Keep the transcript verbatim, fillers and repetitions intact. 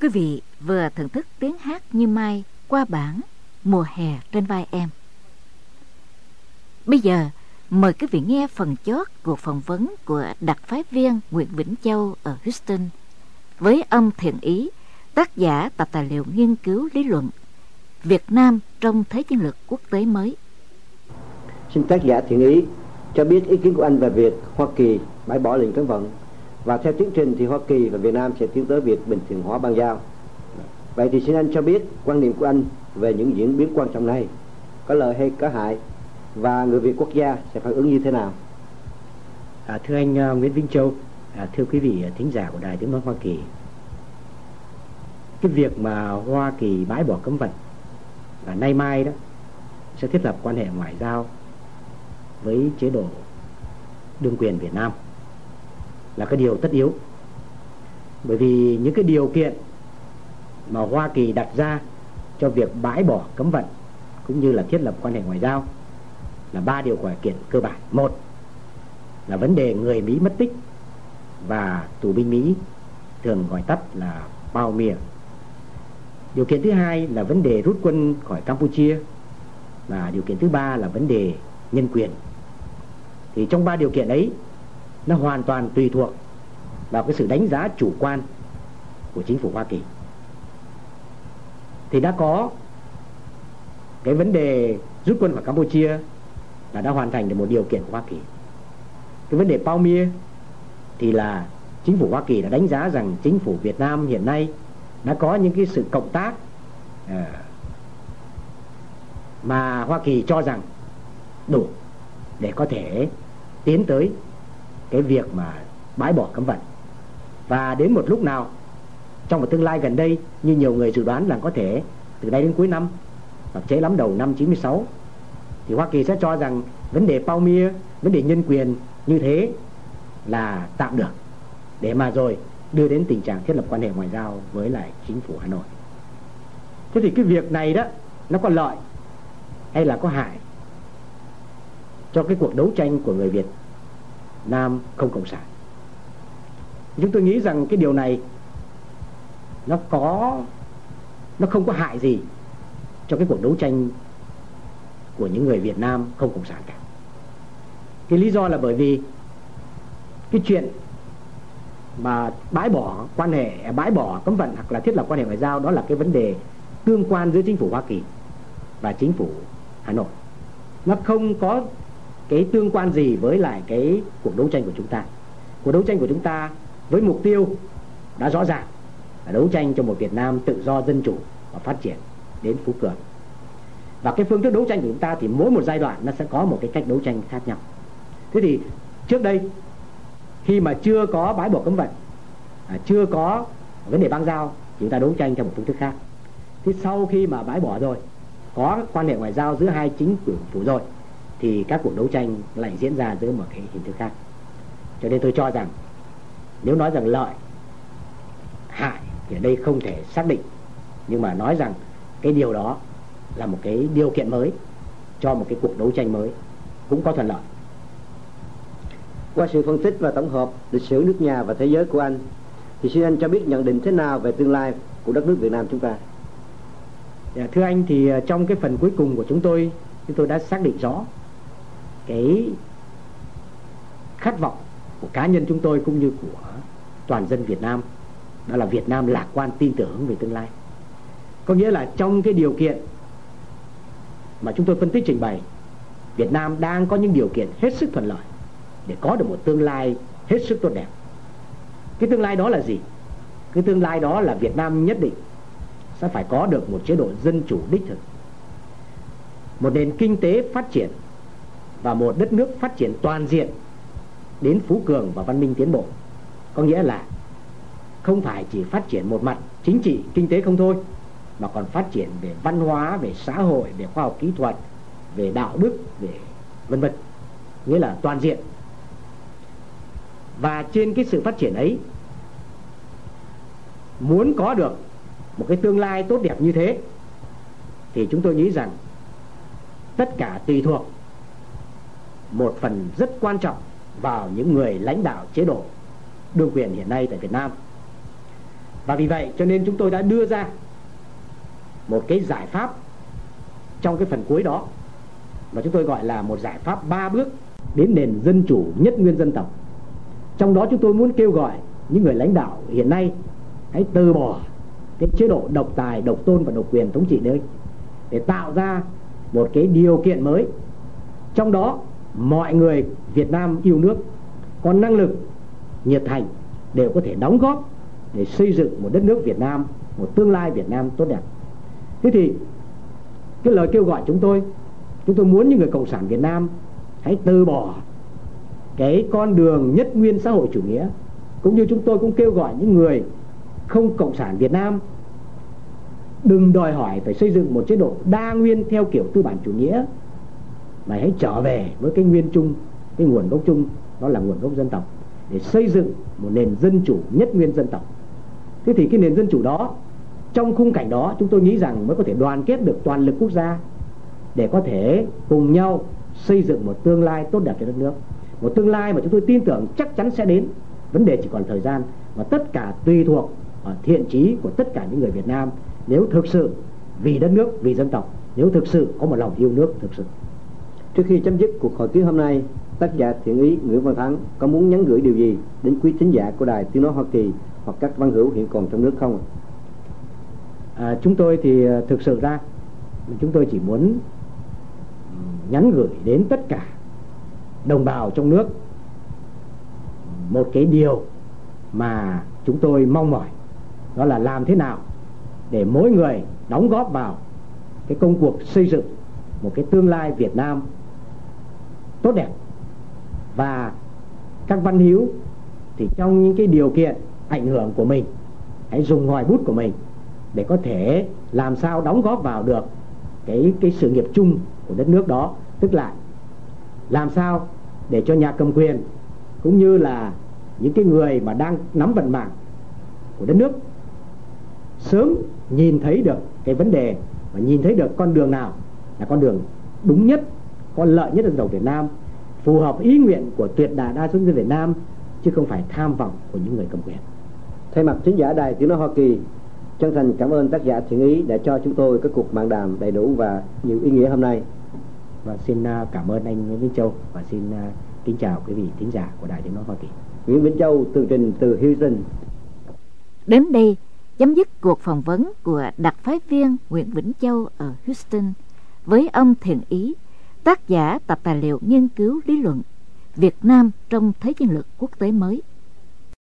Quý vị vừa thưởng thức tiếng hát như mai qua bản Mùa hè trên vai em. Bây giờ mời quý vị nghe phần chót cuộc phỏng vấn của đặc phái viên Nguyễn Vĩnh Châu ở Houston với ông Thiện Ý, tác giả tập tài liệu nghiên cứu lý luận Việt Nam trong thế chiến lược quốc tế mới. Xin tác giả Thiện Ý cho biết ý kiến của anh về việc Hoa Kỳ bãi bỏ lệnh cấm vận, và theo tiến trình thì Hoa Kỳ và Việt Nam sẽ tiến tới việc bình thường hóa bang giao. Vậy thì xin anh cho biết quan điểm của anh về những diễn biến quan trọng này, có lợi hay có hại, và người Việt quốc gia sẽ phản ứng như thế nào? À, thưa anh uh, Nguyễn Vĩnh Châu, à, thưa quý vị thính giả của Đài Tiếng nói Hoa Kỳ, cái việc mà Hoa Kỳ bãi bỏ cấm vận và nay mai đó sẽ thiết lập quan hệ ngoại giao với chế độ đương quyền Việt Nam là cái điều tất yếu, bởi vì những cái điều kiện mà Hoa Kỳ đặt ra cho việc bãi bỏ cấm vận cũng như là thiết lập quan hệ ngoại giao là ba điều kiện cơ bản. Một là vấn đề người Mỹ mất tích và tù binh Mỹ, thường gọi tắt là bao mìa. Điều kiện thứ hai là vấn đề rút quân khỏi Campuchia, và điều kiện thứ ba là vấn đề nhân quyền. Thì trong ba điều kiện ấy, nó hoàn toàn tùy thuộc vào cái sự đánh giá chủ quan của chính phủ Hoa Kỳ. Thì đã có cái vấn đề rút quân khỏi Campuchia là đã hoàn thành được một điều kiện của Hoa Kỳ. Cái vấn đề Pao Mia thì là chính phủ Hoa Kỳ đã đánh giá rằng chính phủ Việt Nam hiện nay đã có những cái sự cộng tác uh, mà Hoa Kỳ cho rằng đủ để có thể tiến tới cái việc mà bãi bỏ cấm vận. Và đến một lúc nào trong một tương lai gần đây, như nhiều người dự đoán là có thể từ đây đến cuối năm hoặc trễ lắm đầu năm chín mươi sáu, thì Hoa Kỳ sẽ cho rằng vấn đề Pao Mia, vấn đề nhân quyền như thế là tạm được, để mà rồi đưa đến tình trạng thiết lập quan hệ ngoại giao với lại chính phủ Hà Nội. Thế thì cái việc này đó, nó có lợi hay là có hại cho cái cuộc đấu tranh của người Việt Nam không cộng sản? Chúng tôi nghĩ rằng cái điều này nó có nó không có hại gì cho cái cuộc đấu tranh của những người Việt Nam không cộng sản cả. Cái lý do là bởi vì cái chuyện mà bãi bỏ quan hệ bãi bỏ cấm vận hoặc là thiết lập quan hệ ngoại giao, đó là cái vấn đề tương quan giữa chính phủ Hoa Kỳ và chính phủ Hà Nội. Nó không có cái tương quan gì với lại cái cuộc đấu tranh của chúng ta. Cuộc đấu tranh của chúng ta với mục tiêu đã rõ ràng là đấu tranh cho một Việt Nam tự do, dân chủ và phát triển đến phú cường. Và cái phương thức đấu tranh của chúng ta thì mỗi một giai đoạn nó sẽ có một cái cách đấu tranh khác nhau. Thế thì trước đây khi mà chưa có bãi bỏ cấm vận, à, chưa có vấn đề bang giao, chúng ta đấu tranh theo một phương thức khác. Thế sau khi mà bãi bỏ rồi, có quan hệ ngoại giao giữa hai chính phủ rồi, thì các cuộc đấu tranh lại diễn ra dưới một cái hình thức khác. Cho nên tôi cho rằng nếu nói rằng lợi hại thì ở đây không thể xác định, nhưng mà nói rằng cái điều đó là một cái điều kiện mới cho một cái cuộc đấu tranh mới, cũng có thuận lợi. Qua sự phân tích và tổng hợp lịch sử nước nhà và thế giới của anh, thì xin anh cho biết nhận định thế nào về tương lai của đất nước Việt Nam chúng ta? Dạ, thưa anh, thì trong cái phần cuối cùng của chúng tôi, chúng tôi đã xác định rõ cái khát vọng của cá nhân chúng tôi cũng như của toàn dân Việt Nam, đó là Việt Nam lạc quan tin tưởng về tương lai. Có nghĩa là trong cái điều kiện mà chúng tôi phân tích trình bày, Việt Nam đang có những điều kiện hết sức thuận lợi để có được một tương lai hết sức tốt đẹp. Cái tương lai đó là gì? Cái tương lai đó là Việt Nam nhất định sẽ phải có được một chế độ dân chủ đích thực, một nền kinh tế phát triển và một đất nước phát triển toàn diện đến phú cường và văn minh tiến bộ. Có nghĩa là không phải chỉ phát triển một mặt chính trị, kinh tế không thôi, mà còn phát triển về văn hóa, về xã hội, về khoa học kỹ thuật, về đạo đức, về vân vân, nghĩa là toàn diện. Và trên cái sự phát triển ấy, muốn có được một cái tương lai tốt đẹp như thế, thì chúng tôi nghĩ rằng tất cả tùy thuộc một phần rất quan trọng vào những người lãnh đạo chế độ đương quyền hiện nay tại Việt Nam. Và vì vậy cho nên chúng tôi đã đưa ra một cái giải pháp trong cái phần cuối đó mà chúng tôi gọi là một giải pháp ba bước đến nền dân chủ nhất nguyên dân tộc. Trong đó chúng tôi muốn kêu gọi những người lãnh đạo hiện nay hãy từ bỏ cái chế độ độc tài, độc tôn và độc quyền thống trị đấy, để tạo ra một cái điều kiện mới. Trong đó mọi người Việt Nam yêu nước, có năng lực, nhiệt thành đều có thể đóng góp để xây dựng một đất nước Việt Nam, một tương lai Việt Nam tốt đẹp. Thế thì cái lời kêu gọi chúng tôi, chúng tôi muốn những người cộng sản Việt Nam hãy từ bỏ cái con đường nhất nguyên xã hội chủ nghĩa, cũng như chúng tôi cũng kêu gọi những người không cộng sản Việt Nam đừng đòi hỏi phải xây dựng một chế độ đa nguyên theo kiểu tư bản chủ nghĩa, mà hãy trở về với cái nguyên chung, cái nguồn gốc chung, đó là nguồn gốc dân tộc, để xây dựng một nền dân chủ nhất nguyên dân tộc. Thế thì cái nền dân chủ đó, trong khung cảnh đó chúng tôi nghĩ rằng mới có thể đoàn kết được toàn lực quốc gia để có thể cùng nhau xây dựng một tương lai tốt đẹp cho đất nước. Một tương lai mà chúng tôi tin tưởng chắc chắn sẽ đến. Vấn đề chỉ còn thời gian, mà tất cả tùy thuộc ở thiện chí của tất cả những người Việt Nam, nếu thực sự vì đất nước, vì dân tộc, nếu thực sự có một lòng yêu nước thực sự. Trước khi chấm dứt cuộc hội kiến hôm nay, tác giả thiện ý Nguyễn Văn Thắng có muốn nhắn gửi điều gì đến quý thính giả của Đài Tiếng Nói Hoa Kỳ hoặc các văn hữu hiện còn trong nước không? À, chúng tôi thì thực sự ra chúng tôi chỉ muốn nhắn gửi đến tất cả đồng bào trong nước một cái điều mà chúng tôi mong mỏi, đó là làm thế nào để mỗi người đóng góp vào cái công cuộc xây dựng một cái tương lai Việt Nam tốt đẹp. Và các văn hữu thì trong những cái điều kiện ảnh hưởng của mình, hãy dùng ngòi bút của mình để có thể làm sao đóng góp vào được cái, cái sự nghiệp chung của đất nước đó. Tức là làm sao để cho nhà cầm quyền cũng như là những cái người mà đang nắm vận mạng của đất nước sớm nhìn thấy được cái vấn đề và nhìn thấy được con đường nào là con đường đúng nhất, có lợi nhất cho dân tộc Việt Nam, phù hợp ý nguyện của tuyệt đại đa số người Việt Nam, chứ không phải tham vọng của những người cầm quyền. Thay mặt thính giả Đài Tiếng Nói Hoa Kỳ, chân thành cảm ơn tác giả thiện ý đã cho chúng tôi cái cuộc mạng đàm đầy đủ và nhiều ý nghĩa hôm nay. Và xin cảm ơn anh Nguyễn Vĩnh Châu, và xin kính chào quý vị thính giả của Đài Tiếng Nói Hoa Kỳ. Nguyễn Vĩnh Châu tường trình từ Houston. Đến đây chấm dứt cuộc phỏng vấn của đặc phái viên Nguyễn Vĩnh Châu ở Houston với ông Thiện Ý, tác giả tập tài liệu nghiên cứu lý luận Việt Nam trong thế chiến lược quốc tế mới.